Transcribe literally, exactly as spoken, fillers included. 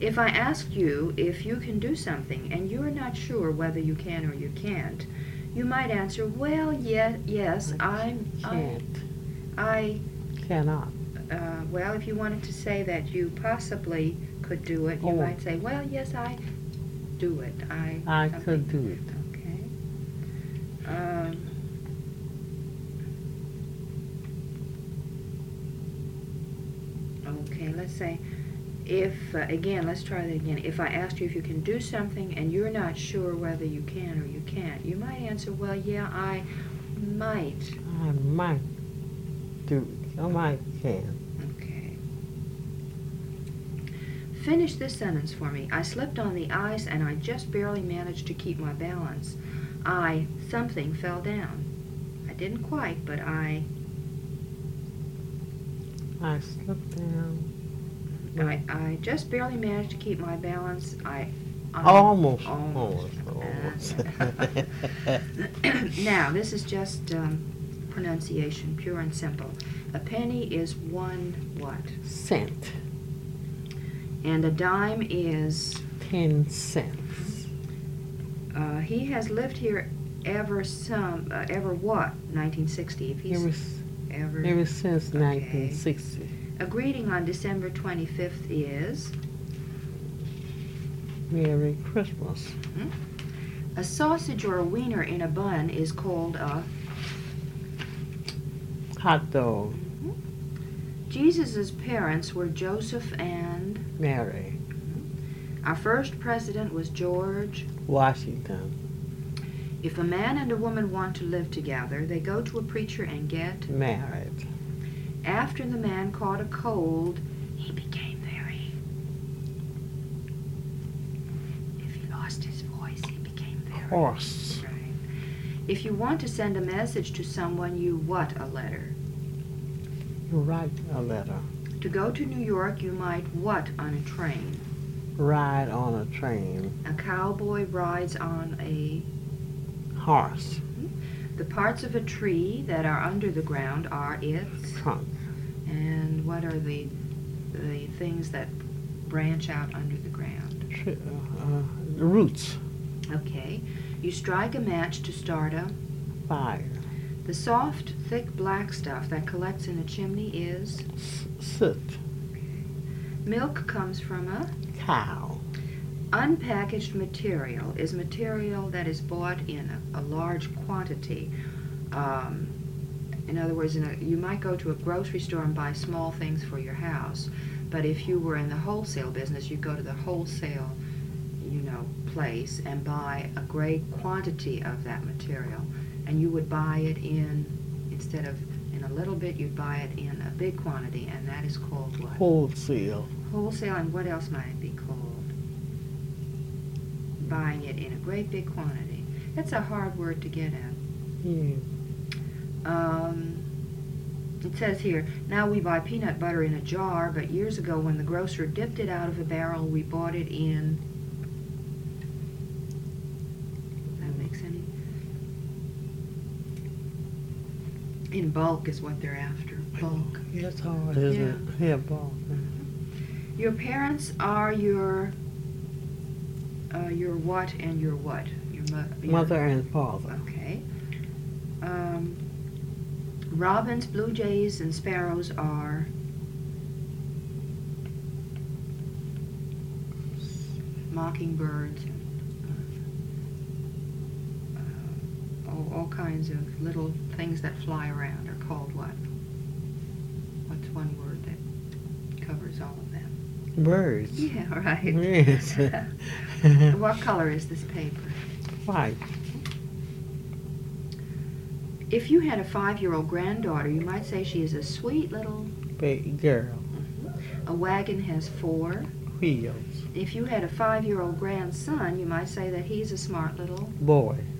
If I ask you if you can do something and you're not sure whether you can or you can't, you might answer, well, yeah, yes, I, I, Can't. I, Cannot. uh, well, if you wanted to say that you possibly could do it, you Oh. might say, well, yes, I do it. I, I something. could do it. Okay. Um, okay, let's say, if, uh, again, let's try that again. If I asked you if you can do something and you're not sure whether you can or you can't, you might answer, well, yeah, I might. I might do it. I might can. Okay. Finish this sentence for me. I slipped on the ice and I just barely managed to keep my balance. I, something fell down. I didn't quite, but I, I slipped down. I, I just barely managed to keep my balance. I, I Almost. Almost. Almost. Almost. Now, this is just um, pronunciation, pure and simple. A penny is one what? Cent. And a dime is? Ten cents. Uh, he has lived here ever some, uh, ever what? nineteen sixty. If he's Ever, ever. ever since Okay. nineteen sixty. A greeting on December twenty-fifth is? Merry Christmas. Hmm? A sausage or a wiener in a bun is called a? Hot dog. Jesus' parents were Joseph and? Mary. Our first president was George. Washington. If a man and a woman want to live together, they go to a preacher and get? Married. After the man caught a cold, he became very. If he lost his voice, he became very. Horse. Right. If you want to send a message to someone, you what a letter? You write a letter. To go to New York, you might what on a train? Ride on a train. A cowboy rides on a. Horse. The parts of a tree that are under the ground are its. Trunk. And what are the the things that branch out under the ground? Tr- uh, the roots. Okay. You strike a match to start a. Fire. The soft, thick black stuff that collects in a chimney is. S- soot. Milk comes from a. Cow. Unpackaged material is material that is bought in a, a large quantity. Um, in other words, in a, you might go to a grocery store and buy small things for your house, but if you were in the wholesale business, you'd go to the wholesale, you know, place and buy a great quantity of that material, and you would buy it in, instead of in a little bit, you'd buy it in a big quantity, and that is called what? Wholesale. Wholesale, and what else might it be called? Buying it in a great big quantity. That's a hard word to get at. Yeah. Um, it says here, now we buy peanut butter in a jar, but years ago when the grocer dipped it out of a barrel, we bought it in. That makes any. In bulk is what they're after. Bulk. It's hard, isn't it? Yeah, bulk. Your parents are your. Uh, your what and your what? Your, mo- your Mother and father. Okay. Um, robins, blue jays, and sparrows are. Mockingbirds. Uh, uh, all, all kinds of little things that fly around are called what? What's one word that covers all of them? Birds. Yeah, right. Yes. What color is this paper? White. If you had a five-year-old granddaughter, you might say she is a sweet little. Baby girl. A wagon has four. Wheels. If you had a five-year-old grandson, you might say that he's a smart little. Boy.